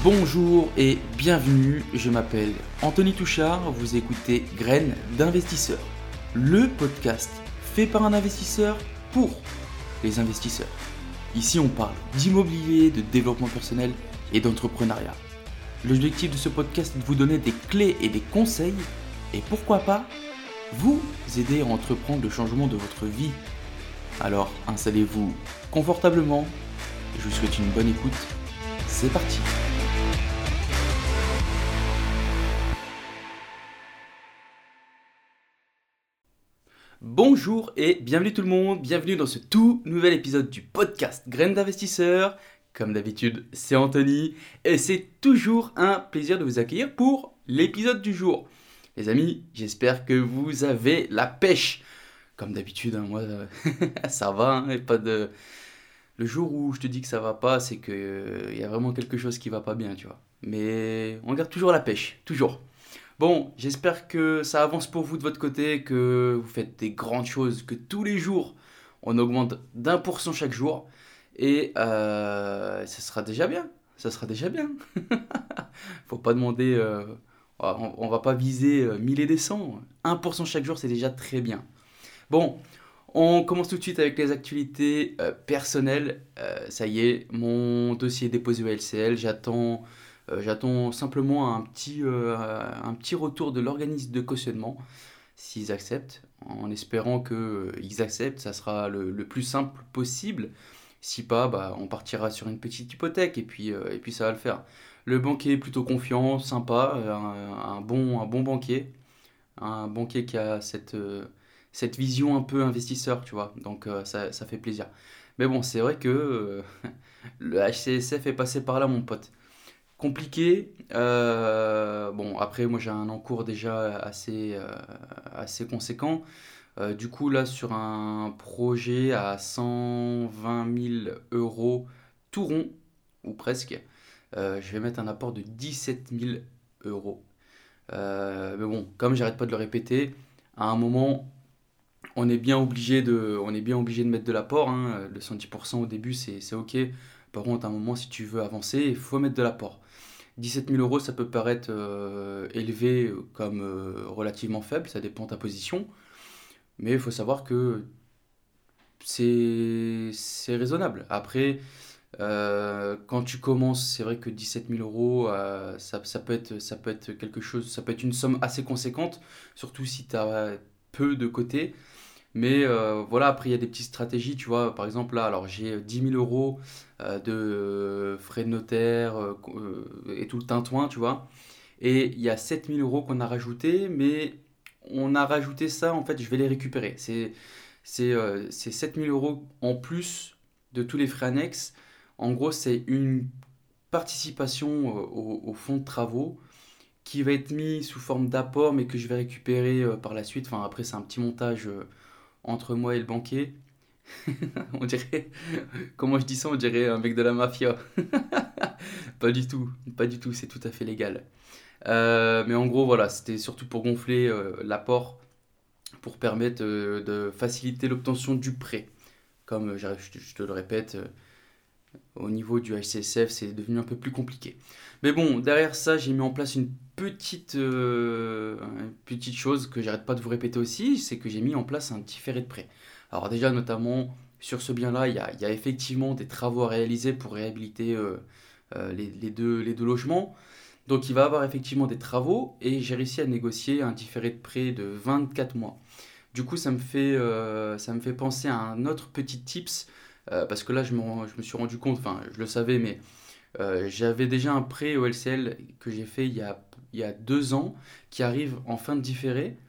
Bonjour et bienvenue, je m'appelle Anthony Touchard, vous écoutez Graines d'investisseurs, le podcast fait par un investisseur pour les investisseurs. Ici on parle d'immobilier, de développement personnel et d'entrepreneuriat. L'objectif de ce podcast est de vous donner des clés et des conseils et pourquoi pas vous aider à entreprendre le changement de votre vie. Alors installez-vous confortablement, je vous souhaite une bonne écoute, c'est parti. Bonjour et bienvenue tout le monde, bienvenue dans ce tout nouvel épisode du podcast Graines d'investisseurs. Comme d'habitude, c'est Anthony et c'est toujours un plaisir de vous accueillir pour l'épisode du jour. Les amis, j'espère que vous avez la pêche. Comme d'habitude, moi ça va, et pas de... Le jour où je te dis que ça va pas, c'est qu'il y a vraiment quelque chose qui va pas bien, tu vois. Mais on garde toujours la pêche, toujours. Bon, j'espère que ça avance pour vous de votre côté, que vous faites des grandes choses, que tous les jours, on augmente d'1% chaque jour. Et ça sera déjà bien. Ça sera déjà bien. Faut pas demander... on va pas viser 1000 et des cents. 1% chaque jour, c'est déjà très bien. Bon, on commence tout de suite avec les actualités personnelles. Ça y est, mon dossier est déposé au LCL. J'attends simplement un petit retour de l'organisme de cautionnement, s'ils acceptent, en espérant qu'ils acceptent, ça sera le plus simple possible. Si pas, on partira sur une petite hypothèque et puis ça va le faire. Le banquier est plutôt confiant, sympa, un bon banquier, un banquier qui a cette vision un peu investisseur, tu vois, donc ça fait plaisir. Mais bon, c'est vrai que le HCSF est passé par là, mon pote. Compliqué. Bon, après, moi j'ai un encours déjà assez conséquent. Du coup, là, sur un projet à 120 000 euros, tout rond, ou presque, je vais mettre un apport de 17 000 euros. Mais bon, comme j'arrête pas de le répéter, à un moment, on est bien obligé de mettre de l'apport, hein. Le 110% au début, c'est OK. Par contre, à un moment, si tu veux avancer, il faut mettre de l'apport. 17 000 euros, ça peut paraître élevé comme relativement faible, ça dépend de ta position, mais il faut savoir que c'est raisonnable. Après, quand tu commences, c'est vrai que 17 000 euros, ça peut être quelque chose, ça peut être une somme assez conséquente, surtout si tu as peu de côté. Mais voilà, après il y a des petites stratégies, tu vois. Par exemple, là, alors j'ai 10 000 euros de frais de notaire et tout le tintouin, tu vois. Et il y a 7 000 euros qu'on a rajouté, mais on a rajouté ça, en fait, je vais les récupérer. C'est 7 000 euros en plus de tous les frais annexes. En gros, c'est une participation au fonds de travaux qui va être mis sous forme d'apport, mais que je vais récupérer par la suite. Enfin, après, c'est un petit montage entre moi et le banquier. On dirait, comment je dis ça, on dirait un mec de la mafia. Pas du tout, pas du tout, c'est tout à fait légal. Mais en gros, voilà, c'était surtout pour gonfler l'apport, pour permettre de faciliter l'obtention du prêt. Comme je te le répète, au niveau du HCSF, c'est devenu un peu plus compliqué. Mais bon, derrière ça, j'ai mis en place une petite chose que j'arrête pas de vous répéter aussi, c'est que j'ai mis en place un différé de prêt. Alors déjà, notamment, sur ce bien-là, il y a effectivement des travaux à réaliser pour réhabiliter les deux logements. Donc il va y avoir effectivement des travaux et j'ai réussi à négocier un différé de prêt de 24 mois. Du coup, ça me fait penser à un autre petit tips, parce que là, je me suis rendu compte, enfin, je le savais, mais j'avais déjà un prêt au LCL que j'ai fait il y a 2 ans, qui arrive en fin de différé.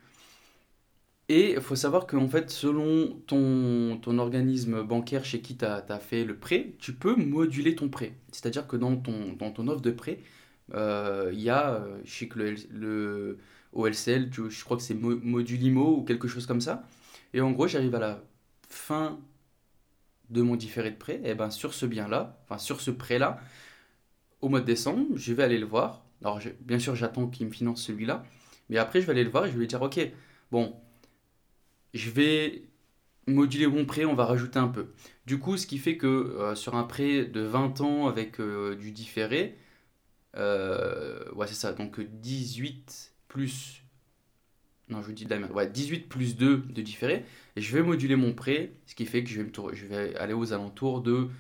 Et il faut savoir qu'en fait, selon ton organisme bancaire chez qui tu as fait le prêt, tu peux moduler ton prêt. C'est-à-dire que dans ton offre de prêt, il y a, je sais que au LCL, je crois que c'est Modulimo ou quelque chose comme ça. Et en gros, j'arrive à la fin de mon différé de prêt, et ben sur ce bien-là, enfin sur ce prêt-là, au mois de décembre, je vais aller le voir. Alors, bien sûr, j'attends qu'il me finance celui-là, mais après, je vais aller le voir et je vais lui dire, ok, bon, je vais moduler mon prêt, on va rajouter un peu. Du coup, ce qui fait que sur un prêt de 20 ans avec du différé, Ouais, c'est ça. Donc 18 plus... Non, je vous dis de la merde. Ouais, 18 plus 2 de différé. Et je vais moduler mon prêt, ce qui fait que je vais aller aux alentours de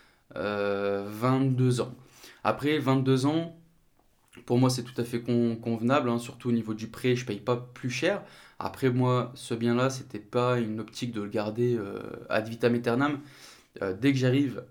22 ans. Après, 22 ans, pour moi, c'est tout à fait convenable, hein, surtout au niveau du prêt, je paye pas plus cher. Après, moi, ce bien-là, c'était pas une optique de le garder ad vitam aeternam. Dès que j'arrive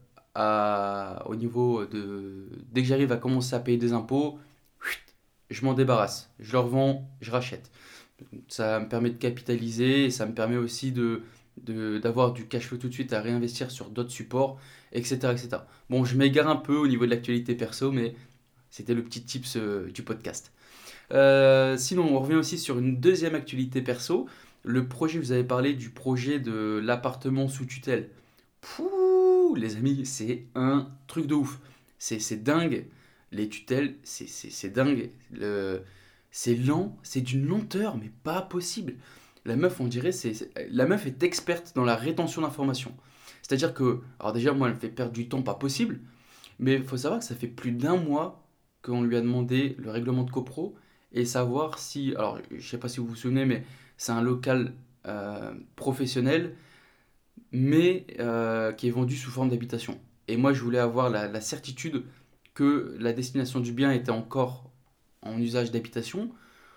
dès que j'arrive à commencer à payer des impôts, je m'en débarrasse. Je le revends, je rachète. Ça me permet de capitaliser et ça me permet aussi d'avoir du cash flow tout de suite à réinvestir sur d'autres supports, etc., etc. Bon, je m'égare un peu au niveau de l'actualité perso, mais c'était le petit tips du podcast. Sinon, on revient aussi sur une deuxième actualité perso. Le projet, vous avez parlé du projet de l'appartement sous tutelle. Pouh, les amis, c'est un truc de ouf. C'est dingue. Les tutelles, c'est dingue. C'est lent, c'est d'une lenteur, mais pas possible. La meuf, on dirait, la meuf est experte dans la rétention d'informations. C'est-à-dire que, alors déjà, moi, elle me fait perdre du temps pas possible, mais il faut savoir que ça fait plus d'un mois qu'on lui a demandé le règlement de copro et savoir si, alors je sais pas si vous vous souvenez, mais c'est un local professionnel, mais qui est vendu sous forme d'habitation. Et moi, je voulais avoir la certitude que la destination du bien était encore en usage d'habitation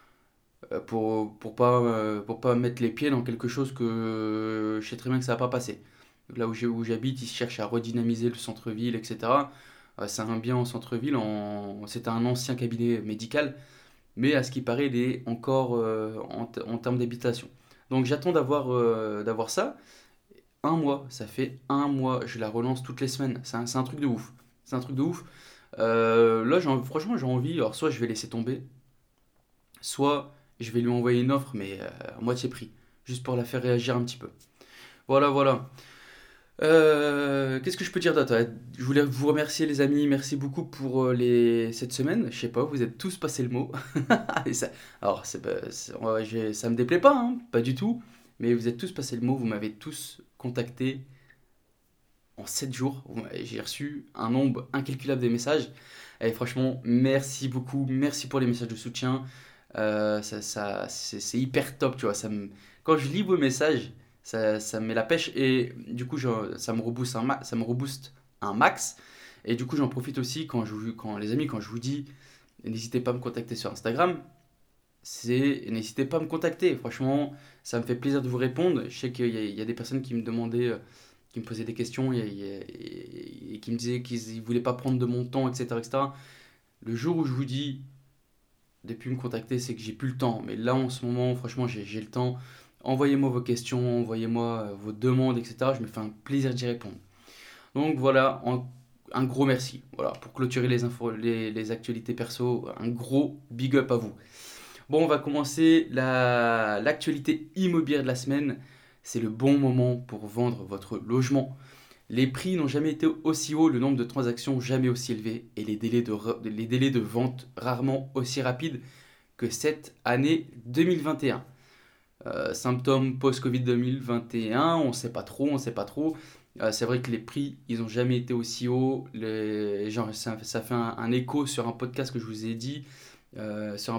pour pas mettre les pieds dans quelque chose que je sais très bien que ça va pas passer. Là où j'habite, ils cherchent à redynamiser le centre-ville, etc. C'est un bien en centre-ville, c'est un ancien cabinet médical, mais à ce qui paraît, il est encore en termes d'habitation. Donc j'attends d'avoir ça. Un mois, ça fait un mois, je la relance toutes les semaines. C'est un truc de ouf. C'est un truc de ouf. Là, franchement, j'ai envie. Alors, soit je vais laisser tomber, soit je vais lui envoyer une offre, mais à moitié prix, juste pour la faire réagir un petit peu. Voilà, voilà. Qu'est-ce que je peux dire d'autre? Ouais, je voulais vous remercier, les amis. Merci beaucoup pour cette semaine. Je sais pas, vous êtes tous passé le mot. Et ça, alors, ouais, ça me déplaît pas, hein, pas du tout. Mais vous êtes tous passé le mot. Vous m'avez tous contacté en 7 jours. J'ai reçu un nombre incalculable de messages. Et franchement, merci beaucoup. Merci pour les messages de soutien. C'est hyper top, tu vois. Quand je lis vos messages, ça me met la pêche et du coup, ça me rebooste un max. Et du coup, j'en profite aussi les amis, quand je vous dis, n'hésitez pas à me contacter sur Instagram. N'hésitez pas à me contacter. Franchement, ça me fait plaisir de vous répondre. Je sais qu'il y a des personnes qui me demandaient, qui me posaient des questions et qui me disaient qu'ils ne voulaient pas prendre de mon temps, etc., etc. Le jour où je vous dis de plus me contacter, c'est que j'ai plus le temps. Mais là, en ce moment, franchement, j'ai le temps. Envoyez-moi vos questions, envoyez-moi vos demandes, etc. Je me fais un plaisir d'y répondre. Donc voilà, un gros merci. Voilà, pour clôturer les infos, les actualités perso, un gros big up à vous. Bon, on va commencer l'actualité immobilière de la semaine. C'est le bon moment pour vendre votre logement. Les prix n'ont jamais été aussi hauts, le nombre de transactions jamais aussi élevé et les délais de vente rarement aussi rapides que cette année 2021. Symptômes post-Covid 2021, on ne sait pas trop, on ne sait pas trop. C'est vrai que les prix, ils n'ont jamais été aussi hauts. Ça fait un écho sur un podcast que je vous ai dit, sur un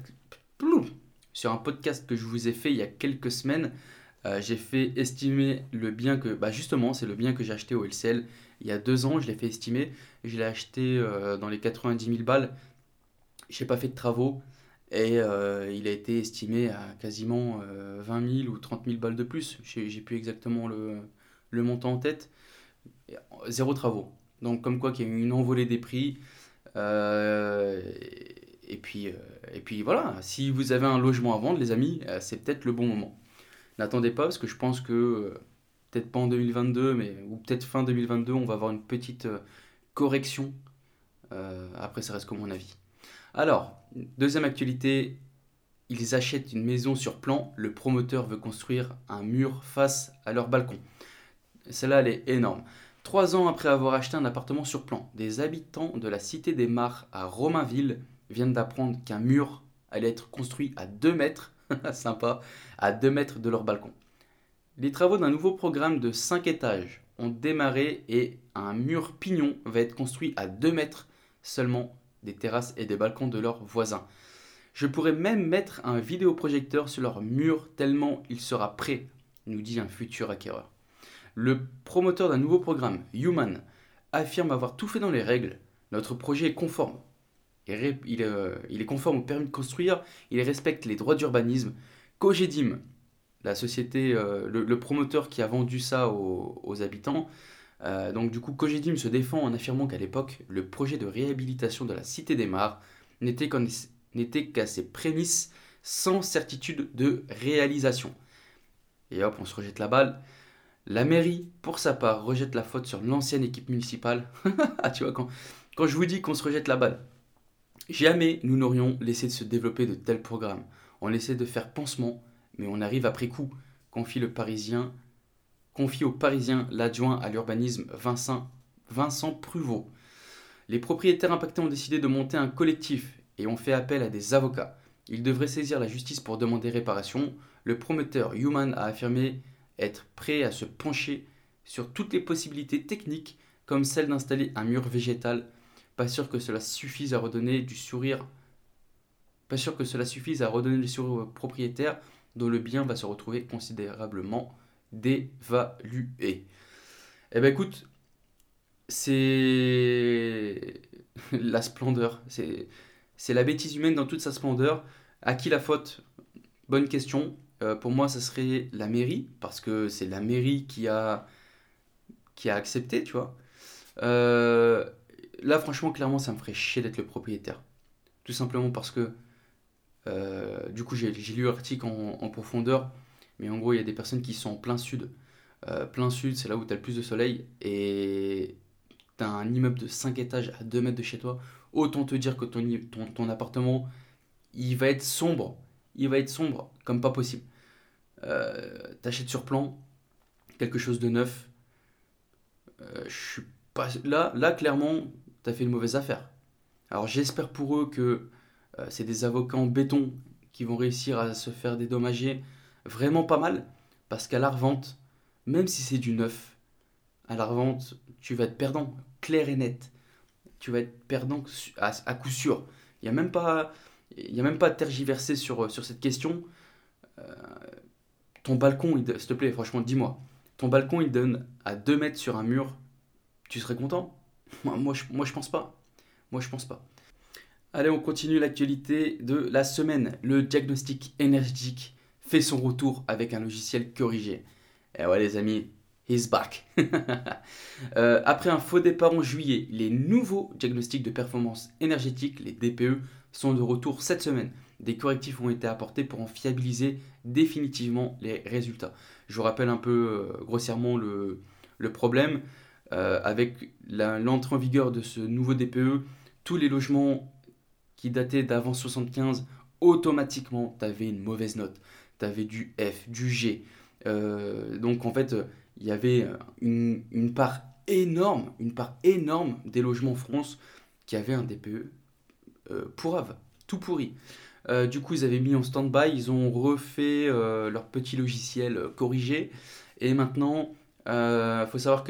podcast que je vous ai fait il y a quelques semaines. J'ai fait estimer le bien que, bah justement, c'est le bien que j'ai acheté au LCL il y a 2 ans. Je l'ai fait estimer. Je l'ai acheté dans les 90 000 balles. Je n'ai pas fait de travaux. Et il a été estimé à quasiment 20 000 ou 30 000 balles de plus. J'ai plus exactement le montant en tête. Zéro travaux. Donc, comme quoi qu'il y a eu une envolée des prix. Euh, et puis voilà, si vous avez un logement à vendre, les amis, c'est peut-être le bon moment. N'attendez pas, parce que je pense que, peut-être pas en 2022, ou peut-être fin 2022, on va avoir une petite correction. Après, ça reste comme mon avis. Alors, deuxième actualité, ils achètent une maison sur plan, le promoteur veut construire un mur face à leur balcon. Celle-là, elle est énorme. 3 ans après avoir acheté un appartement sur plan, des habitants de la Cité des Mares à Romainville viennent d'apprendre qu'un mur allait être construit à 2 mètres, sympa, à 2 mètres de leur balcon. Les travaux d'un nouveau programme de 5 étages ont démarré et un mur pignon va être construit à 2 mètres seulement des terrasses et des balcons de leurs voisins. Je pourrais même mettre un vidéoprojecteur sur leur mur tellement il sera prêt, nous dit un futur acquéreur. Le promoteur d'un nouveau programme, Human, affirme avoir tout fait dans les règles. Notre projet est conforme. Il est conforme au permis de construire, il respecte les droits d'urbanisme. Cogedim, la société, le promoteur qui a vendu ça aux habitants, donc du coup Cogedim se défend en affirmant qu'à l'époque, le projet de réhabilitation de la Cité des Mares n'était qu'à ses prémices sans certitude de réalisation. Et hop, on se rejette la balle. La mairie, pour sa part, rejette la faute sur l'ancienne équipe municipale. Ah, tu vois, quand je vous dis qu'on se rejette la balle, jamais nous n'aurions laissé de se développer de tels programmes. On essaie de faire pansement, mais on arrive après coup, confie au Parisien l'adjoint à l'urbanisme Vincent Pruvot. Les propriétaires impactés ont décidé de monter un collectif et ont fait appel à des avocats. Ils devraient saisir la justice pour demander réparation. Le promoteur Human a affirmé être prêt à se pencher sur toutes les possibilités techniques, comme celle d'installer un mur végétal. Pas sûr que cela suffise à redonner du sourire. Pas sûr que cela suffise à redonner le sourire aux propriétaires dont le bien va se retrouver considérablement dévalué. Eh ben écoute, c'est la splendeur, c'est la bêtise humaine dans toute sa splendeur. À qui la faute? Bonne question. Pour moi, ça serait la mairie, parce que c'est la mairie qui a accepté, tu vois. Là, franchement, clairement, ça me ferait chier d'être le propriétaire. Tout simplement parce que, du coup, j'ai lu l'article en profondeur, mais en gros, il y a des personnes qui sont en plein sud. Plein sud, c'est là où tu as le plus de soleil, et tu as un immeuble de 5 étages à 2 mètres de chez toi. Autant te dire que ton appartement, il va être sombre. Il va être sombre comme pas possible. T'achètes sur plan quelque chose de neuf. Je suis pas là clairement, t'as fait une mauvaise affaire. Alors j'espère pour eux que c'est des avocats en béton qui vont réussir à se faire dédommager vraiment pas mal, parce qu'à la revente, même si c'est du neuf, à la revente, tu vas être perdant, clair et net. Tu vas être perdant à coup sûr. Il n'y a même pas, il y a même pas à tergiverser sur cette question. Euh, Ton balcon, s'il te plaît, franchement, dis-moi. Ton balcon, il donne à 2 mètres sur un mur. Tu serais content? Moi, je pense pas. Moi, je pense pas. Allez, on continue l'actualité de la semaine. Le diagnostic énergétique fait son retour avec un logiciel corrigé. Et ouais, les amis, he's back. Après un faux départ en juillet, les nouveaux diagnostics de performance énergétique, les DPE, sont de retour cette semaine. Des correctifs ont été apportés pour en fiabiliser définitivement les résultats. Je vous rappelle un peu grossièrement le problème. Avec l'entrée en vigueur de ce nouveau DPE, tous les logements qui dataient d'avant 75, automatiquement, tu avais une mauvaise note. Tu avais du F, du G. Donc en fait, il y avait une part énorme des logements en France qui avaient un DPE pourrave, tout pourri. Du coup, ils avaient mis en stand-by, ils ont refait leur petit logiciel corrigé. Et maintenant, il faut savoir que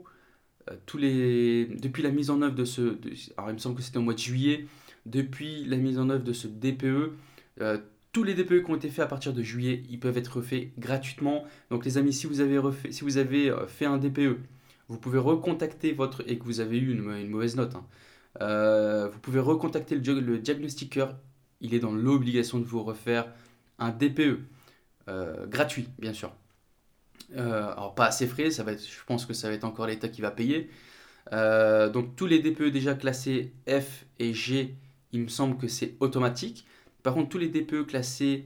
depuis la mise en œuvre alors il me semble que c'était au mois de juillet, depuis la mise en œuvre de ce DPE, tous les DPE qui ont été faits à partir de juillet, ils peuvent être refaits gratuitement. Donc les amis, si vous avez fait un DPE, vous pouvez recontacter et que vous avez eu une mauvaise note, hein, vous pouvez recontacter le diagnostiqueur. Il est dans l'obligation de vous refaire un DPE gratuit, bien sûr. Alors pas assez frais, je pense que ça va être encore l'État qui va payer. Donc tous les DPE déjà classés F et G, il me semble que c'est automatique. Par contre, tous les DPE classés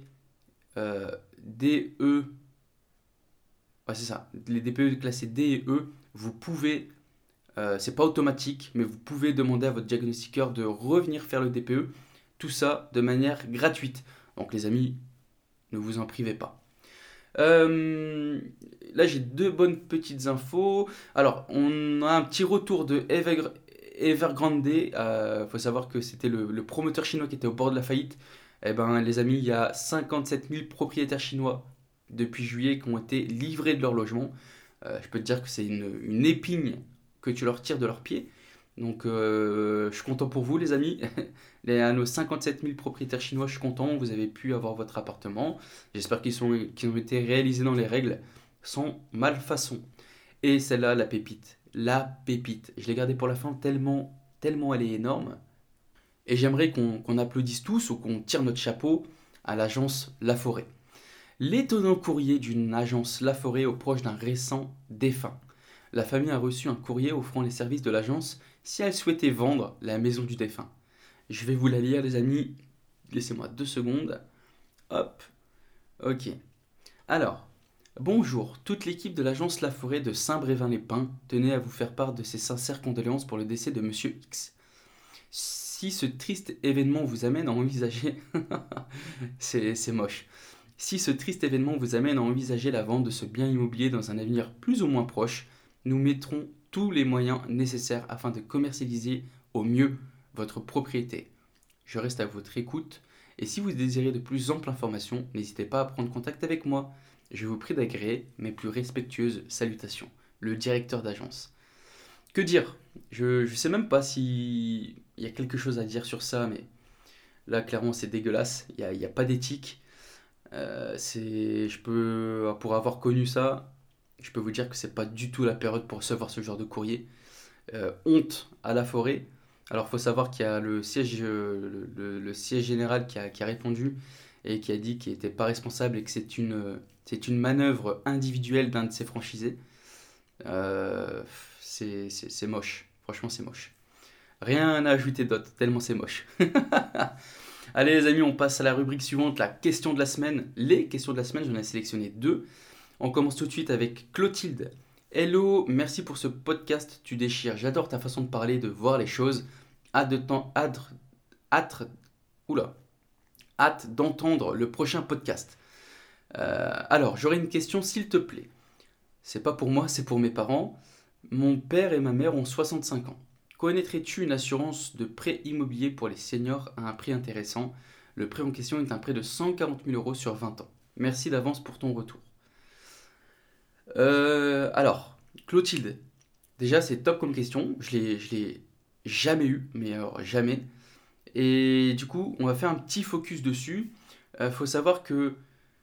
D, E, ouais, c'est ça. Les DPE classés D et E, vous pouvez, c'est pas automatique, mais vous pouvez demander à votre diagnostiqueur de revenir faire le DPE. Tout ça de manière gratuite. Donc les amis, ne vous en privez pas. Là j'ai 2 bonnes petites infos. Alors on a un petit retour de Evergrande. Faut savoir que c'était le promoteur chinois qui était au bord de la faillite. Eh ben les amis, il y a 57 000 propriétaires chinois depuis juillet qui ont été livrés de leur logement. Je peux te dire que c'est une épine que tu leur tires de leurs pieds. Donc je suis content pour vous les amis. À nos 57 000 propriétaires chinois, je suis content, vous avez pu avoir votre appartement. J'espère qu'ils ont été réalisés dans les règles sans malfaçon. Et celle-là, la pépite. La pépite. Je l'ai gardée pour la fin tellement elle est énorme. Et j'aimerais qu'on applaudisse tous ou qu'on tire notre chapeau à l'agence Laforêt. L'étonnant courrier d'une agence Laforêt aux proches d'un récent défunt. La famille a reçu un courrier offrant les services de l'agence si elle souhaitait vendre la maison du défunt. Je vais vous la lire les amis. Laissez-moi 2 secondes. Hop. Ok. Alors, bonjour, toute l'équipe de l'agence Laforêt de Saint-Brévin-les-Pins tenait à vous faire part de ses sincères condoléances pour le décès de Monsieur X. Si ce triste événement vous amène à envisager... c'est moche. Si ce triste événement vous amène à envisager la vente de ce bien immobilier dans un avenir plus ou moins proche, nous mettrons tous les moyens nécessaires afin de commercialiser au mieux votre propriété. Je reste à votre écoute et si vous désirez de plus amples informations, n'hésitez pas à prendre contact avec moi. Je vous prie d'agréer mes plus respectueuses salutations. Le directeur d'agence. Que dire? Je sais même pas si il y a quelque chose à dire sur ça, mais là clairement c'est dégueulasse. Il y a pas d'éthique. Pour avoir connu ça, je peux vous dire que c'est pas du tout la période pour recevoir ce genre de courrier. Honte à Laforêt. Alors, il faut savoir qu'il y a le siège général qui a répondu et qui a dit qu'il n'était pas responsable et que c'est une manœuvre individuelle d'un de ses franchisés. C'est moche. Franchement, c'est moche. Rien à ajouter d'autre, tellement c'est moche. Allez les amis, on passe à la rubrique suivante, la question de la semaine. Les questions de la semaine, j'en ai sélectionné 2. On commence tout de suite avec Clotilde. Hello, merci pour ce podcast, tu déchires. J'adore ta façon de parler, de voir les choses. Hâte d'entendre le prochain podcast. Alors, j'aurais une question s'il te plaît. C'est pas pour moi, c'est pour mes parents. Mon père et ma mère ont 65 ans. Connaîtrais-tu une assurance de prêt immobilier pour les seniors à un prix intéressant? Le prêt en question est un prêt de 140 000 € sur 20 ans. Merci d'avance pour ton retour. Alors, Clotilde, déjà c'est top comme question, je l'ai jamais eu, mais alors jamais. Et du coup, on va faire un petit focus dessus. Faut savoir que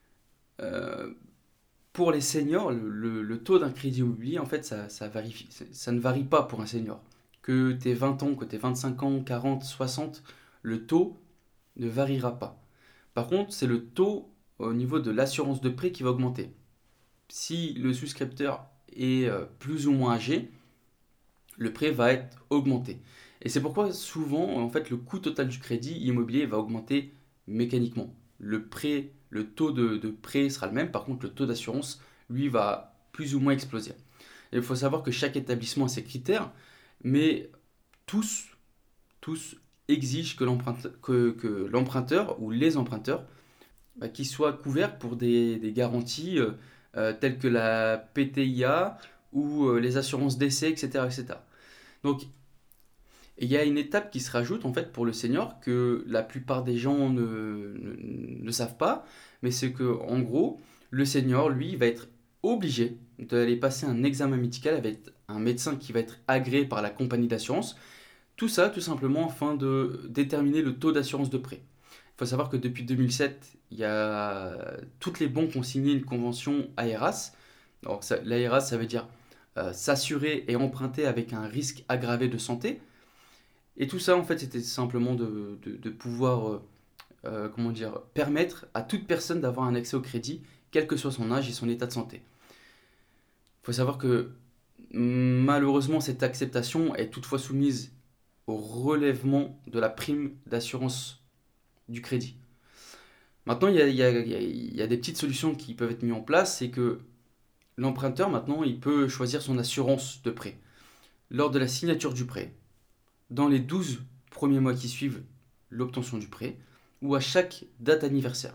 pour les seniors, le taux d'un crédit immobilier, en fait, ça ne varie pas pour un senior. Que tu aies 20 ans, que tu aies 25 ans, 40, 60, le taux ne variera pas. Par contre, c'est le taux au niveau de l'assurance de prêt qui va augmenter. Si le souscripteur est plus ou moins âgé, le prêt va être augmenté. Et c'est pourquoi souvent, en fait, le coût total du crédit immobilier va augmenter mécaniquement. Le taux de prêt sera le même, par contre, le taux d'assurance, lui, va plus ou moins exploser. Et il faut savoir que chaque établissement a ses critères, mais tous exigent que l'emprunteur ou les emprunteurs qu'ils soient couverts pour des garanties telles que la PTIA ou les assurances décès, etc., etc. Donc, il y a une étape qui se rajoute en fait pour le senior que la plupart des gens ne savent pas, mais c'est que en gros, le senior, lui, va être obligé d'aller passer un examen médical avec un médecin qui va être agréé par la compagnie d'assurance. Tout ça, tout simplement, afin de déterminer le taux d'assurance de prêt. Il faut savoir que depuis 2007, toutes les banques ont signé une convention AERAS. Donc l'AERAS, ça veut dire s'assurer et emprunter avec un risque aggravé de santé. Et tout ça, en fait, c'était simplement de pouvoir permettre à toute personne d'avoir un accès au crédit, quel que soit son âge et son état de santé. Il faut savoir que malheureusement, cette acceptation est toutefois soumise au relèvement de la prime d'assurance du crédit. Maintenant, il y a des petites solutions qui peuvent être mises en place, c'est que l'emprunteur, maintenant, il peut choisir son assurance de prêt. Lors de la signature du prêt, dans les 12 premiers mois qui suivent l'obtention du prêt, ou à chaque date anniversaire.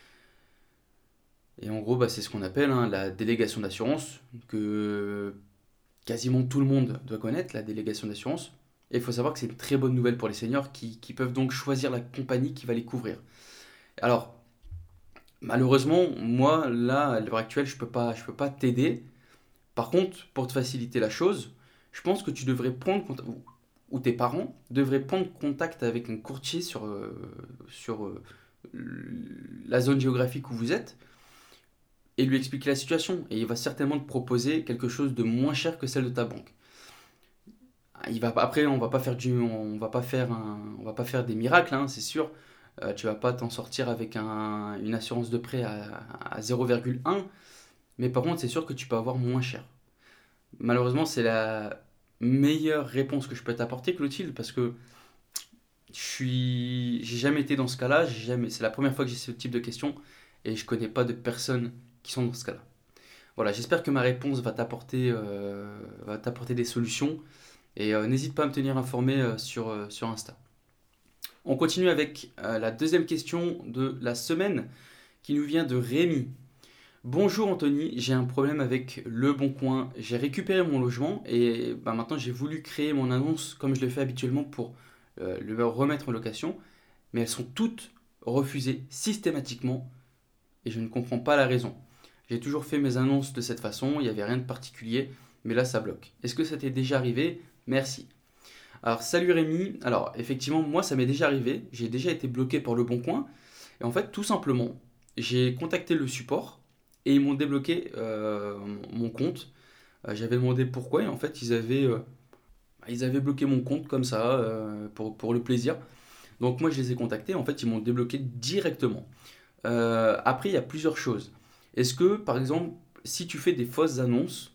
Et en gros, c'est ce qu'on appelle la délégation d'assurance, que quasiment tout le monde doit connaître, la délégation d'assurance. Et il faut savoir que c'est une très bonne nouvelle pour les seniors qui peuvent donc choisir la compagnie qui va les couvrir. Alors, malheureusement, moi, là, à l'heure actuelle, je peux pas t'aider. Par contre, pour te faciliter la chose, je pense que tu devrais prendre contact. ou tes parents devraient prendre contact avec un courtier sur la zone géographique où vous êtes et lui expliquer la situation. Et il va certainement te proposer quelque chose de moins cher que celle de ta banque. Après, on va pas faire des miracles, hein, c'est sûr. Tu vas pas t'en sortir avec une assurance de prêt à 0,1, mais par contre, c'est sûr que tu peux avoir moins cher. Malheureusement, c'est la meilleure réponse que je peux t'apporter, Clotilde, parce que j'ai jamais été dans ce cas-là, c'est la première fois que j'ai ce type de questions et je connais pas de personnes qui sont dans ce cas-là. Voilà, j'espère que ma réponse va t'apporter des solutions et n'hésite pas à me tenir informé sur Insta. On continue avec la deuxième question de la semaine qui nous vient de Rémi. Bonjour Anthony, j'ai un problème avec Le Bon Coin. J'ai récupéré mon logement et maintenant j'ai voulu créer mon annonce comme je le fais habituellement pour le remettre en location, mais elles sont toutes refusées systématiquement et je ne comprends pas la raison. J'ai toujours fait mes annonces de cette façon, il n'y avait rien de particulier, mais là ça bloque. Est-ce que ça t'est déjà arrivé? Merci. Alors salut Rémi, alors effectivement moi ça m'est déjà arrivé, j'ai déjà été bloqué par Le Bon Coin et en fait tout simplement j'ai contacté le support et ils m'ont débloqué mon compte. J'avais demandé pourquoi et en fait ils avaient bloqué mon compte comme ça pour le plaisir. Donc moi je les ai contactés, en fait ils m'ont débloqué directement. Après il y a plusieurs choses. Est-ce que par exemple si tu fais des fausses annonces,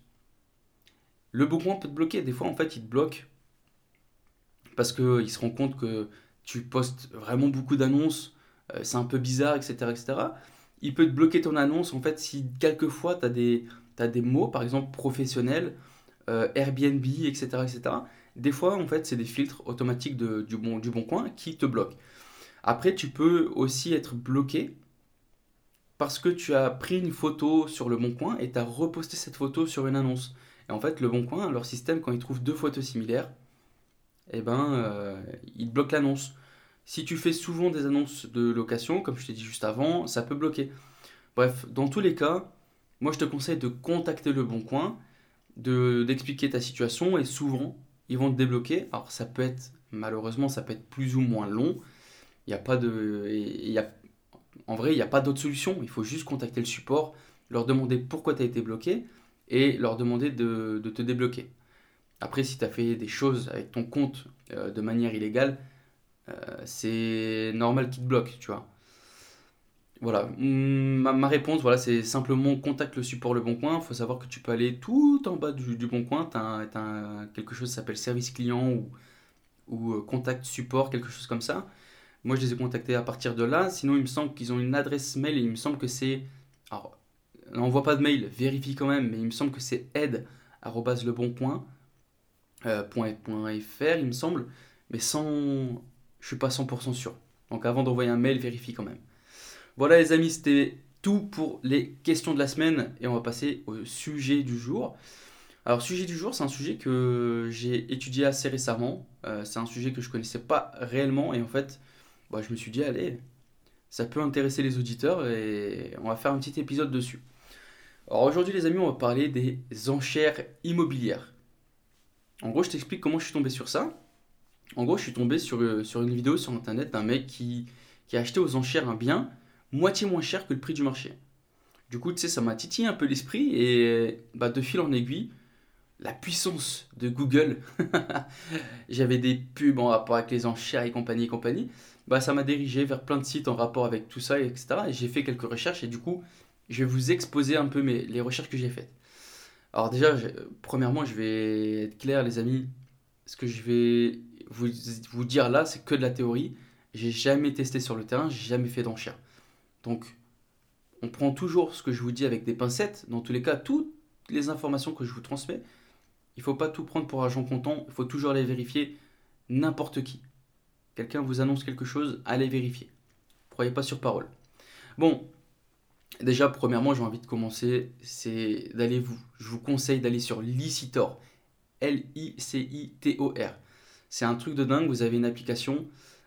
Le Bon Coin peut te bloquer? Des fois en fait il te bloque parce qu'il se rend compte que tu postes vraiment beaucoup d'annonces, c'est un peu bizarre, etc., etc. Il peut te bloquer ton annonce, en fait, si quelquefois t'as des mots, par exemple professionnels, Airbnb, etc., etc. Des fois, en fait, c'est des filtres automatiques du bon coin qui te bloquent. Après, tu peux aussi être bloqué parce que tu as pris une photo sur le bon coin et tu as reposté cette photo sur une annonce. Et en fait, le bon coin, leur système, quand ils trouvent deux photos similaires, eh ben, il te bloque l'annonce. Si tu fais souvent des annonces de location, comme je t'ai dit juste avant, ça peut bloquer. Bref, dans tous les cas, moi je te conseille de contacter le bon coin, d'expliquer ta situation et souvent ils vont te débloquer. Alors ça peut être, malheureusement, ça peut être plus ou moins long. Il y a pas de, il y a, En vrai, il n'y a pas d'autre solution. Il faut juste contacter le support, leur demander pourquoi tu as été bloqué et leur demander de te débloquer. Après, si tu as fait des choses avec ton compte de manière illégale, c'est normal qu'ils te bloquent, tu vois. Voilà, ma réponse, voilà, c'est simplement contacte le support Le Bon Coin. Il faut savoir que tu peux aller tout en bas du Bon Coin. Tu as, quelque chose qui s'appelle service client ou contact support, quelque chose comme ça. Moi, je les ai contactés à partir de là. Sinon, il me semble qu'ils ont une adresse mail et il me semble que c'est. Alors, là, on voit pas de mail, vérifie quand même, mais il me semble que c'est aide@leboncoin.fr, il me semble, mais je suis pas 100% sûr. Donc, avant d'envoyer un mail, vérifie quand même. Voilà les amis, c'était tout pour les questions de la semaine et on va passer au sujet du jour. Alors sujet du jour, c'est un sujet que j'ai étudié assez récemment. C'est un sujet que je connaissais pas réellement et en fait, je me suis dit allez, ça peut intéresser les auditeurs et on va faire un petit épisode dessus. Alors aujourd'hui les amis, on va parler des enchères immobilières. En gros, je t'explique comment je suis tombé sur ça. En gros, je suis tombé sur une vidéo sur internet d'un mec qui a acheté aux enchères un bien moitié moins cher que le prix du marché. Du coup, tu sais, ça m'a titillé un peu l'esprit et de fil en aiguille, la puissance de Google, j'avais des pubs en rapport avec les enchères et compagnie et compagnie, ça m'a dirigé vers plein de sites en rapport avec tout ça, etc. Et j'ai fait quelques recherches et du coup, je vais vous exposer un peu les recherches que j'ai faites. Alors déjà, premièrement, je vais être clair les amis, ce que je vais vous dire là, c'est que de la théorie. J'ai jamais testé sur le terrain, j'ai jamais fait d'enchères. Donc, on prend toujours ce que je vous dis avec des pincettes. Dans tous les cas, toutes les informations que je vous transmets, il ne faut pas tout prendre pour argent comptant. Il faut toujours aller vérifier n'importe qui. Quelqu'un vous annonce quelque chose, allez vérifier. Ne croyez pas sur parole. Bon, déjà, premièrement, j'ai envie de commencer. Je vous conseille d'aller sur Licitor. Licitor. C'est un truc de dingue. Vous avez une application.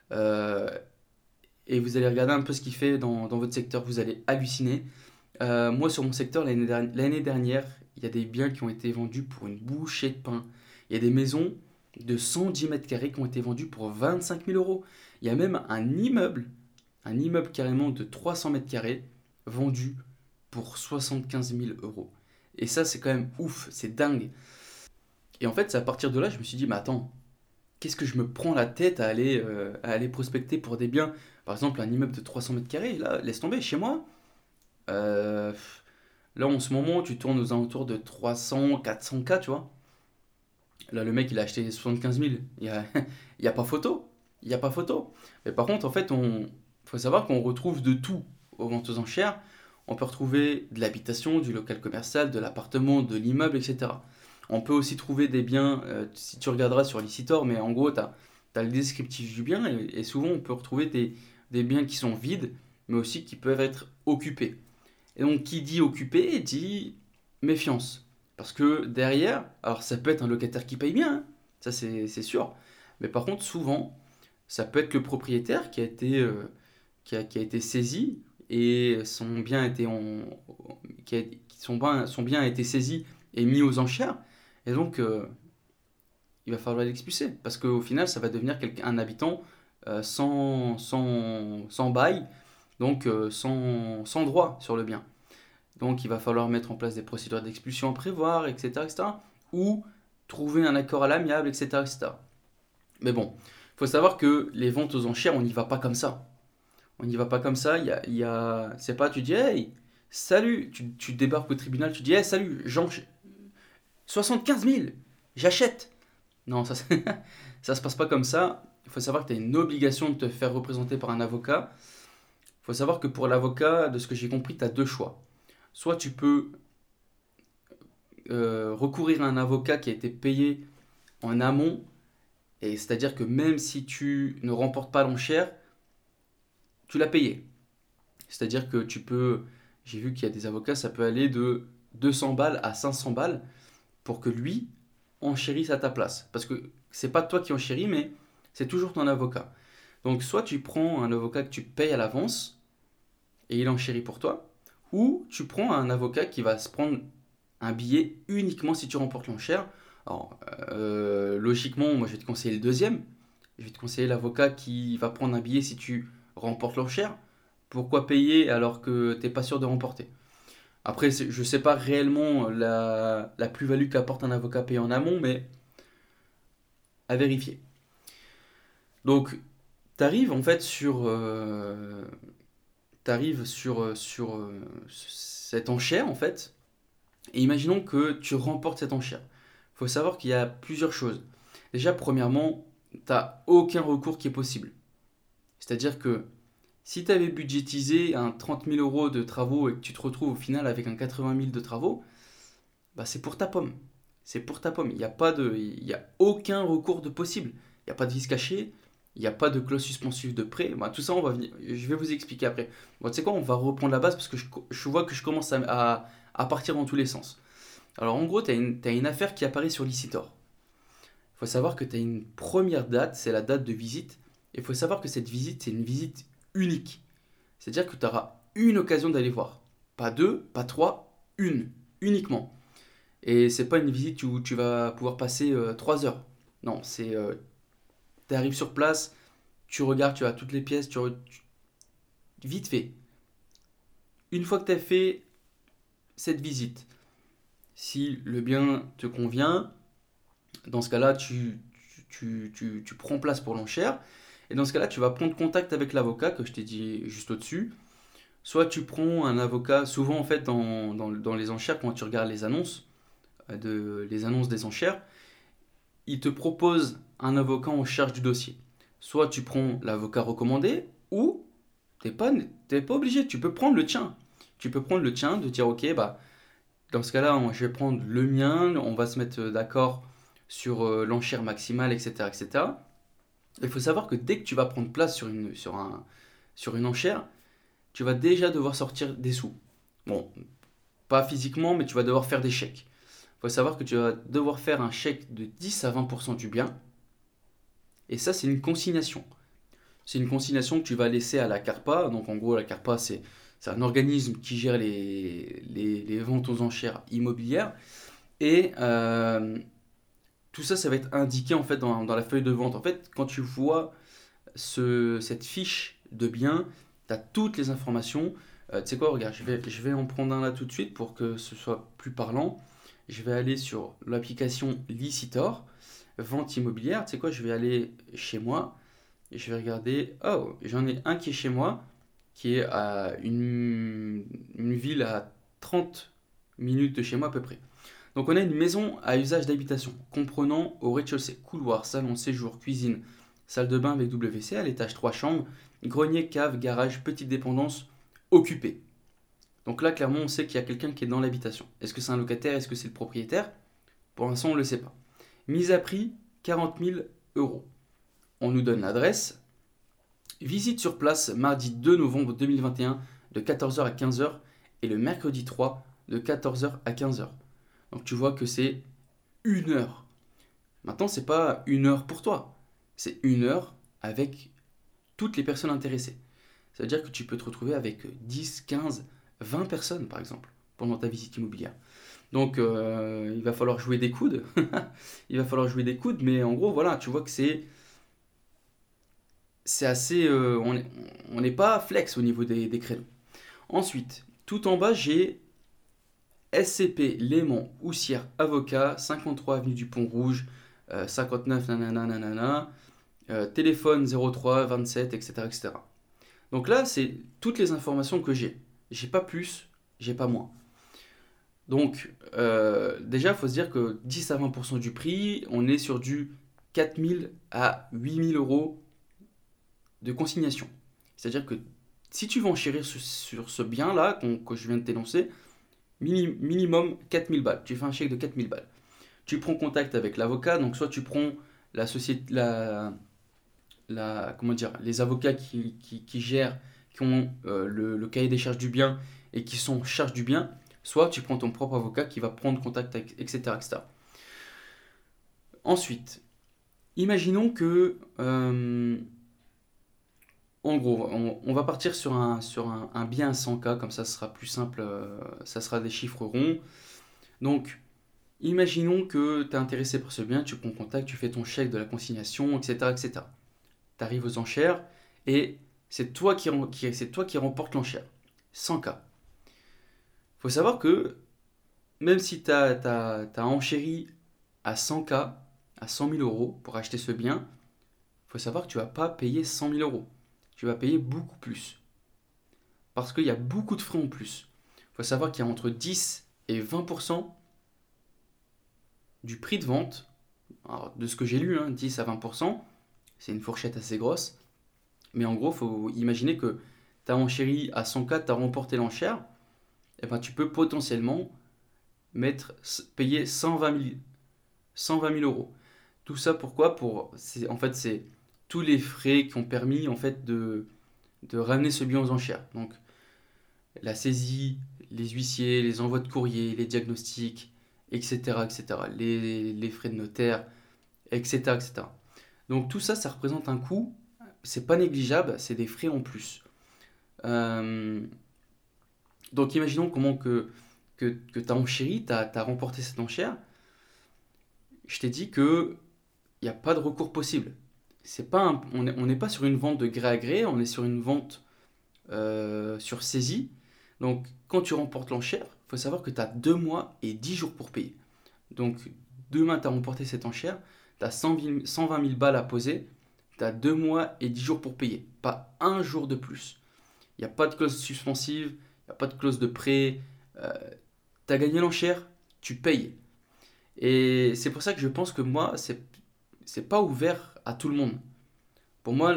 Et vous allez regarder un peu ce qu'il fait dans votre secteur, vous allez halluciner. Moi, sur mon secteur, l'année dernière, il y a des biens qui ont été vendus pour une bouchée de pain. Il y a des maisons, de 110 mètres carrés qui ont été vendus pour 25 000 euros. Il y a même un immeuble carrément de 300 mètres carrés vendu pour 75 000 euros. Et ça, c'est quand même ouf, c'est dingue. Et en fait, c'est à partir de là, je me suis dit, mais attends, qu'est-ce que je me prends la tête à aller prospecter pour des biens? Par exemple, un immeuble de 300 mètres carrés, là, laisse tomber, chez moi. euh, Là, en ce moment, tu tournes aux alentours de 300, 400 K, tu vois. Là, le mec, il a acheté 75 000. Il y a pas photo. Il n'y a pas photo. Mais par contre, en fait, faut savoir qu'on retrouve de tout aux ventes aux enchères. On peut retrouver de l'habitation, du local commercial, de l'appartement, de l'immeuble, etc. On peut aussi trouver des biens, si tu regarderas sur Licitor, mais en gros, tu as le descriptif du bien et souvent on peut retrouver des biens qui sont vides, mais aussi qui peuvent être occupés. Et donc, qui dit occupé dit méfiance. Parce que derrière, alors ça peut être un locataire qui paye bien, hein, ça c'est sûr. Mais par contre, souvent, ça peut être le propriétaire qui a été saisi et son bien a été saisi et mis aux enchères. Et donc, il va falloir l'expulser. Parce qu'au final, ça va devenir un habitant sans bail, donc sans droit sur le bien. Donc, il va falloir mettre en place des procédures d'expulsion à prévoir, etc., etc. Ou trouver un accord à l'amiable, etc., etc. Mais bon, il faut savoir que les ventes aux enchères, on n'y va pas comme ça. On n'y va pas comme ça. C'est pas, tu dis, hey, salut, tu débarques au tribunal, tu dis, hey, salut, 75 000, j'achète. Non, ça, ça se passe pas comme ça. Il faut savoir que tu as une obligation de te faire représenter par un avocat. Il faut savoir que pour l'avocat, de ce que j'ai compris, tu as deux choix. Soit tu peux recourir à un avocat qui a été payé en amont, et c'est-à-dire que même si tu ne remportes pas l'enchère, tu l'as payé. C'est-à-dire que j'ai vu qu'il y a des avocats, ça peut aller de 200 balles à 500 balles pour que lui enchérisse à ta place. Parce que c'est pas toi qui enchéris, mais c'est toujours ton avocat. Donc soit tu prends un avocat que tu payes à l'avance et il enchérit pour toi, ou tu prends un avocat qui va se prendre un billet uniquement si tu remportes l'enchère. Alors, logiquement, moi je vais te conseiller le deuxième. Je vais te conseiller l'avocat qui va prendre un billet si tu remportes l'enchère. Pourquoi payer alors que tu n'es pas sûr de remporter? Après, je ne sais pas réellement la plus-value qu'apporte un avocat payé en amont, mais à vérifier. Donc, tu arrives en fait sur cette enchère en fait, et imaginons que tu remportes cette enchère. Il faut savoir qu'il y a plusieurs choses. Déjà, premièrement, tu n'as aucun recours qui est possible. C'est-à-dire que si tu avais budgétisé un 30 000 euros de travaux et que tu te retrouves au final avec un 80 000 de travaux, bah c'est pour ta pomme. C'est pour ta pomme. Il y a aucun recours de possible. Il n'y a pas de vice caché, il n'y a pas de clause suspensive de prêt. Bah, tout ça, je vais vous expliquer après. Bon, tu sais quoi, on va reprendre la base parce que je vois que je commence à partir dans tous les sens. Alors en gros, tu as une affaire qui apparaît sur Licitor. Il faut savoir que tu as une première date, c'est la date de visite. Et il faut savoir que cette visite, c'est une visite unique. C'est-à-dire que tu auras une occasion d'aller voir. Pas deux, pas trois, une. Uniquement. Et c'est pas une visite où tu vas pouvoir passer 3 heures. Non, tu arrives sur place, tu regardes, tu as toutes les pièces, vite fait. Une fois que tu as fait cette visite, si le bien te convient, dans ce cas-là, tu prends place pour l'enchère. Et dans ce cas-là, tu vas prendre contact avec l'avocat que je t'ai dit juste au-dessus. Soit tu prends un avocat, souvent en fait dans les enchères, quand tu regardes les annonces, les annonces des enchères, il te propose un avocat en charge du dossier. Soit tu prends l'avocat recommandé, ou t'es pas obligé, tu peux prendre le tien. Tu peux prendre le tien, de dire ok, bah dans ce cas-là, je vais prendre le mien, on va se mettre d'accord sur l'enchère maximale, etc., etc. Il faut savoir que dès que tu vas prendre place sur une enchère, tu vas déjà devoir sortir des sous. Bon, pas physiquement, mais tu vas devoir faire des chèques. Il faut savoir que tu vas devoir faire un chèque de 10 à 20% du bien. Et ça, c'est une consignation. C'est une consignation que tu vas laisser à la CARPA. Donc en gros, la CARPA, c'est un organisme qui gère les ventes aux enchères immobilières. Et tout ça, ça va être indiqué en fait dans la feuille de vente. En fait, quand tu vois cette fiche de bien, tu as toutes les informations. Tu sais quoi, regarde, je vais en prendre un là tout de suite pour que ce soit plus parlant. Je vais aller sur l'application Licitor, vente immobilière. Tu sais quoi, je vais aller chez moi et je vais regarder. Oh, j'en ai un qui est chez moi, qui est à une ville à 30 minutes de chez moi à peu près. Donc on a une maison à usage d'habitation, comprenant au rez-de-chaussée couloir, salon, séjour, cuisine, salle de bain avec WC, à l'étage 3 chambres, grenier, cave, garage, petite dépendance, occupée. Donc là, clairement, on sait qu'il y a quelqu'un qui est dans l'habitation. Est-ce que c'est un locataire? Est-ce que c'est le propriétaire? Pour l'instant, on ne le sait pas. Mise à prix, 40 000 euros. On nous donne l'adresse. Visite sur place mardi 2 novembre 2021 de 14h à 15h et le mercredi 3 de 14h à 15h. Donc tu vois que c'est 1 heure. Maintenant, c'est pas 1 heure pour toi. C'est 1 heure avec toutes les personnes intéressées. Ça veut dire que tu peux te retrouver avec 10, 15, 20 personnes, par exemple, pendant ta visite immobilière. Donc, il va falloir jouer des coudes. Il va falloir jouer des coudes, mais en gros, voilà, tu vois que c'est assez... on n'est pas flex au niveau des créneaux. Ensuite, tout en bas, j'ai SCP, Léman, Houssière, Avocat, 53 avenue du Pont Rouge, 59 nanana nanana, téléphone 03 27, etc., etc. Donc là, c'est toutes les informations que j'ai. J'ai pas plus, j'ai pas moins. Donc, déjà, il faut se dire que 10 à 20% du prix, on est sur du 4 000 à 8 000 euros de consignation. C'est-à-dire que si tu veux enchérir sur ce bien-là que je viens de t'énoncer, minimum 4 000 balles. Tu fais un chèque de 4 000 balles. Tu prends contact avec l'avocat, donc soit tu prends la société, comment dire, les avocats qui gèrent, qui ont le cahier des charges du bien et qui sont en charge du bien, soit tu prends ton propre avocat qui va prendre contact avec, etc., etc. Ensuite, imaginons que, en gros, on va partir sur un bien à 100K, comme ça ce sera plus simple, ça sera des chiffres ronds. Donc, imaginons que tu es intéressé par ce bien, tu prends contact, tu fais ton chèque de la consignation, etc., etc. Tu arrives aux enchères et c'est toi qui remporte l'enchère. 100K. Il faut savoir que même si tu as enchéri à 100K, à 100 000 euros pour acheter ce bien, il faut savoir que tu ne vas pas payer 100 000 euros. Tu vas payer beaucoup plus. Parce qu'il y a beaucoup de frais en plus. Il faut savoir qu'il y a entre 10 et 20% du prix de vente. Alors, de ce que j'ai lu, 10 à 20%, c'est une fourchette assez grosse. Mais en gros, il faut imaginer que tu as enchéri à 100K, tu as remporté l'enchère. Et ben, tu peux potentiellement payer 120 000 euros. Tout ça pourquoi? En fait, c'est tous les frais qui ont permis en fait, de ramener ce bien aux enchères. Donc, la saisie, les huissiers, les envois de courrier, les diagnostics, etc., etc., les frais de notaire, etc., etc. Donc, tout ça, ça représente un coût. C'est pas négligeable, c'est des frais en plus. Donc, imaginons comment que tu as enchéri, tu as remporté cette enchère. Je t'ai dit qu'il n'y a pas de recours possible. On n'est pas sur une vente de gré à gré, on est sur une vente sur saisie. Donc, quand tu remportes l'enchère, il faut savoir que tu as 2 mois et 10 jours pour payer. Donc, demain, tu as remporté cette enchère, tu as 120 000 balles à poser, tu as 2 mois et 10 jours pour payer. Pas un jour de plus. Il n'y a pas de clause suspensive, il n'y a pas de clause de prêt. Tu as gagné l'enchère, tu payes. Et c'est pour ça que je pense que moi, c'est pas ouvert à tout le monde. Pour moi,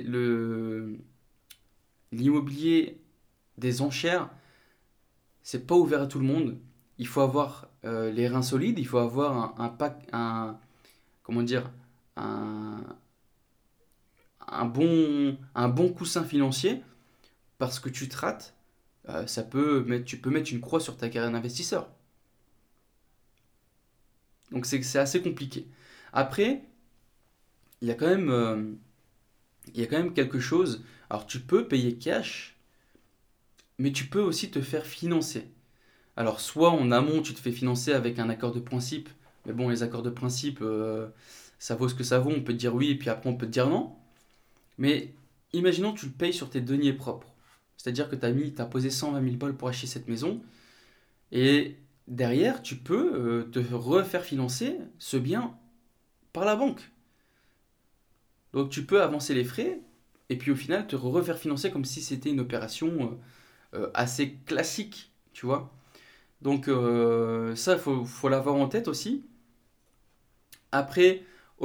l'immobilier des enchères, c'est pas ouvert à tout le monde. Il faut avoir les reins solides, il faut avoir comment dire, un bon coussin financier, parce que tu te rates, tu peux mettre une croix sur ta carrière d'investisseur. Donc c'est assez compliqué. Après, il y a quand même quelque chose. Alors tu peux payer cash, mais tu peux aussi te faire financer. Alors soit en amont, tu te fais financer avec un accord de principe, Mais bon, les accords de principe, ça vaut ce que ça vaut. On peut te dire oui et puis après on peut te dire non. Mais imaginons que tu le payes sur tes deniers propres. C'est-à-dire que t'as posé 120 000 balles pour acheter cette maison. Et derrière, tu peux te refaire financer ce bien par la banque. Donc tu peux avancer les frais et puis au final te refaire financer comme si c'était une opération assez classique, tu vois. Donc ça, faut l'avoir en tête aussi. Après,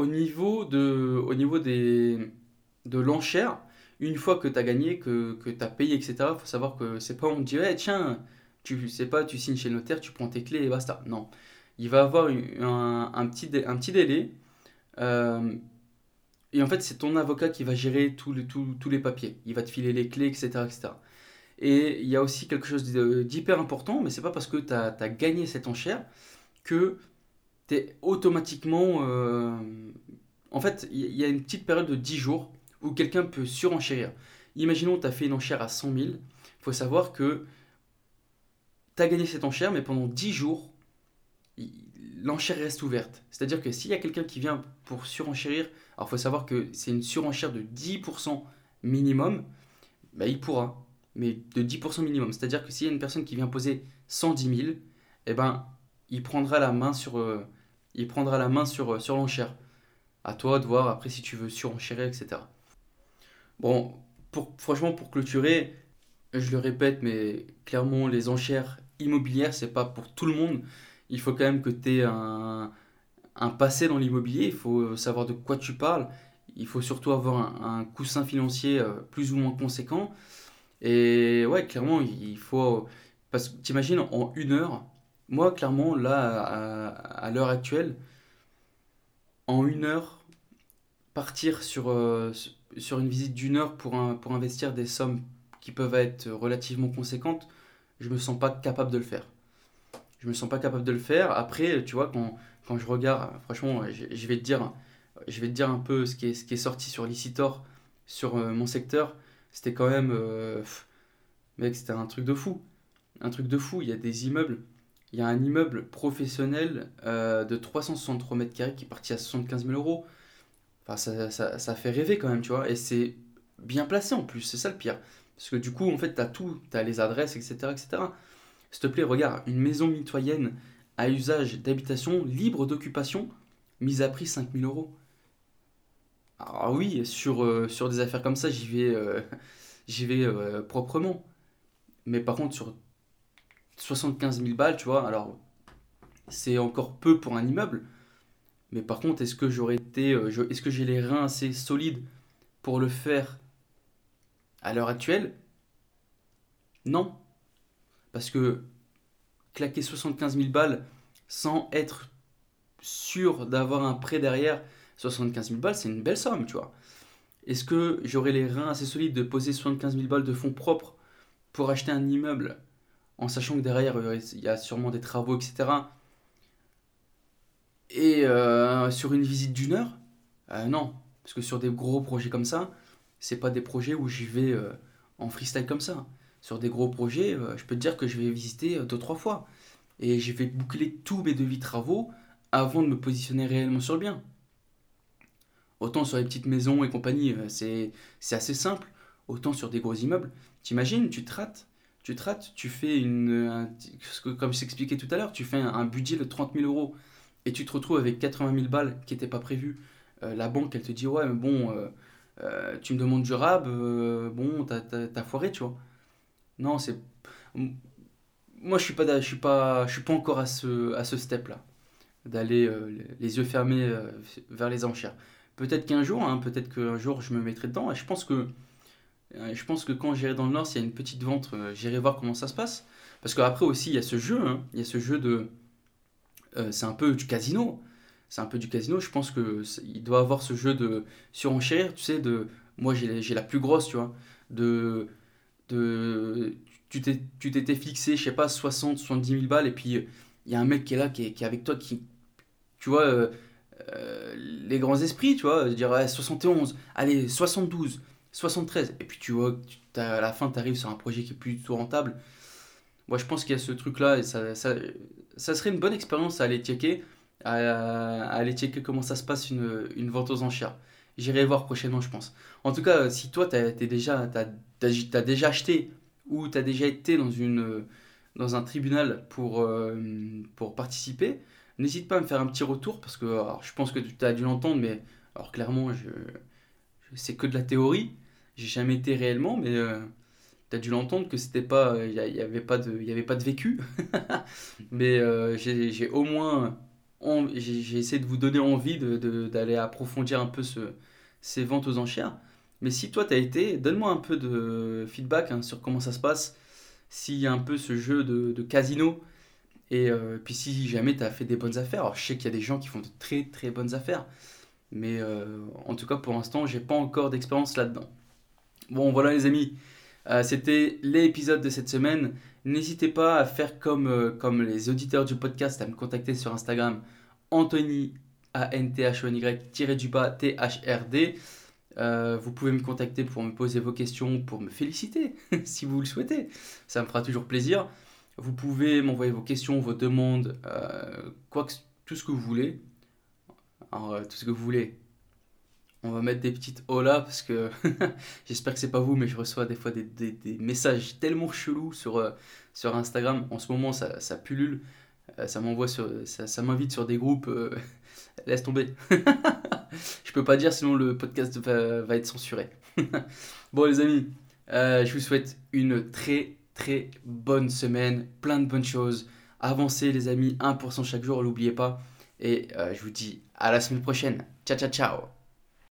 de l'enchère, une fois que tu as gagné, que tu as payé, etc., il faut savoir que c'est pas on te dit, ouais, tiens, tu sais pas, tu signes chez le notaire, tu prends tes clés et basta. Non. Il va y avoir un petit délai. euh, et en fait, c'est ton avocat qui va gérer tous les papiers. Il va te filer les clés, etc., etc. Et il y a aussi quelque chose d'hyper important, mais c'est pas parce que tu as gagné cette enchère que tu es automatiquement. En fait, il y a une petite période de 10 jours où quelqu'un peut surenchérir. Imaginons que tu as fait une enchère à 100 000. Il faut savoir que tu as gagné cette enchère, mais pendant 10 jours, l'enchère reste ouverte. C'est-à-dire que s'il y a quelqu'un qui vient pour surenchérir, alors il faut savoir que c'est une surenchère de 10% minimum, bah, il pourra, mais de 10% minimum. C'est-à-dire que s'il y a une personne qui vient poser 110 000, eh ben, il prendra la main sur l'enchère. À toi de voir après si tu veux surenchérir, etc. Bon, franchement, pour clôturer, je le répète, mais clairement, les enchères immobilières, c'est pas pour tout le monde. Il faut quand même que tu aies un passé dans l'immobilier, il faut savoir de quoi tu parles. Il faut surtout avoir un coussin financier plus ou moins conséquent. Et ouais, clairement, il faut. Parce que t'imagines, en 1 heure, moi, clairement, là, à l'heure actuelle, en 1 heure, partir sur une visite d'1 heure pour investir des sommes qui peuvent être relativement conséquentes, je me sens pas capable de le faire. Je me sens pas capable de le faire. Après, tu vois, quand je regarde, franchement, je vais te dire un peu ce qui est sorti sur Licitor, sur mon secteur. C'était quand même, mec, c'était un truc de fou. Un truc de fou. Il y a des immeubles. Il y a un immeuble professionnel de 363 mètres carrés qui est parti à 75 000 euros. Enfin, ça fait rêver quand même, tu vois. Et c'est bien placé en plus, c'est ça le pire. Parce que du coup, en fait, t'as tout, t'as les adresses, etc., etc. S'il te plaît, regarde, une maison mitoyenne à usage d'habitation libre d'occupation, mise à prix 5 000 euros. Alors oui, sur des affaires comme ça, j'y vais proprement. Mais par contre, sur 75 000 balles, tu vois, alors c'est encore peu pour un immeuble. Mais par contre, est-ce que j'ai les reins assez solides pour le faire à l'heure actuelle? Non. Parce que claquer 75 000 balles sans être sûr d'avoir un prêt derrière, 75 000 balles, c'est une belle somme, tu vois. Est-ce que j'aurai les reins assez solides de poser 75 000 balles de fonds propres pour acheter un immeuble en sachant que derrière il y a sûrement des travaux, etc. Et sur une visite d'1 heure, non. Parce que sur des gros projets comme ça, c'est pas des projets où j'y vais en freestyle comme ça. Sur des gros projets, je peux te dire que je vais visiter 2, 3 fois. Et je vais boucler tous mes devis travaux avant de me positionner réellement sur le bien. Autant sur les petites maisons et compagnie, c'est assez simple. Autant sur des gros immeubles. T'imagines, tu fais comme je t'expliquais tout à l'heure, tu fais un budget de 30 000 euros et tu te retrouves avec 80 000 balles qui n'étaient pas prévues. La banque, elle te dit, ouais, mais bon, tu me demandes du RAB, bon, t'as foiré, tu vois. Non, c'est. Moi, je suis pas encore à ce step-là, d'aller les yeux fermés vers les enchères. Peut-être qu'un jour, hein, peut-être qu'un jour, je me mettrai dedans. Et je pense que quand j'irai dans le Nord, s'il y a une petite vente, j'irai voir comment ça se passe. Parce qu'après aussi, il y a ce jeu, hein, il y a ce jeu de. C'est un peu du casino. C'est un peu du casino. Je pense que il doit avoir ce jeu de surenchérir, tu sais, de. Moi, j'ai la plus grosse, tu vois. De. de tu t'étais fixé, je sais pas, 60 70 000 balles, et puis il y a un mec qui est là, qui est avec toi, tu vois, les grands esprits, tu vois, dire ouais, 71, allez, 72, 73, et puis tu vois, à la fin, tu arrives sur un projet qui est plus du tout rentable. Moi, je pense qu'il y a ce truc-là, et ça serait une bonne expérience à aller checker. à aller checker comment ça se passe une vente aux enchères. J'irai voir prochainement, je pense. En tout cas, si toi, t'as déjà acheté ou t'as déjà été dans un tribunal pour participer, n'hésite pas à me faire un petit retour parce que alors, je pense que tu as dû l'entendre, mais alors clairement, c'est que de la théorie. J'ai jamais été réellement, mais tu as dû l'entendre que c'était pas, il y avait pas il y avait pas de vécu. Mais j'ai au moins, j'ai essayé de vous donner envie d'aller approfondir un peu ces ventes aux enchères. Mais si toi t'as été, donne-moi un peu de feedback hein, sur comment ça se passe, s'il y a un peu ce jeu de casino, et puis si jamais t'as fait des bonnes affaires. Alors je sais qu'il y a des gens qui font de très très bonnes affaires, mais en tout cas pour l'instant j'ai pas encore d'expérience là-dedans. Bon voilà les amis, c'était l'épisode de cette semaine. N'hésitez pas à faire comme les auditeurs du podcast, à me contacter sur Instagram, Anthony, ANTHONY-du-bas THRD. Vous pouvez me contacter pour me poser vos questions, pour me féliciter, si vous le souhaitez. Ça me fera toujours plaisir. Vous pouvez m'envoyer vos questions, vos demandes, tout ce que vous voulez. Alors, tout ce que vous voulez. On va mettre des petites hola parce que j'espère que c'est pas vous, mais je reçois des fois des messages tellement chelous sur Instagram. En ce moment, ça pullule. Ça m'invite sur des groupes. Laisse tomber. Je peux pas dire sinon le podcast va être censuré. Bon, les amis, je vous souhaite une très très bonne semaine. Plein de bonnes choses. Avancez, les amis. 1% chaque jour, n'oubliez pas. Et je vous dis à la semaine prochaine. Ciao, ciao, ciao.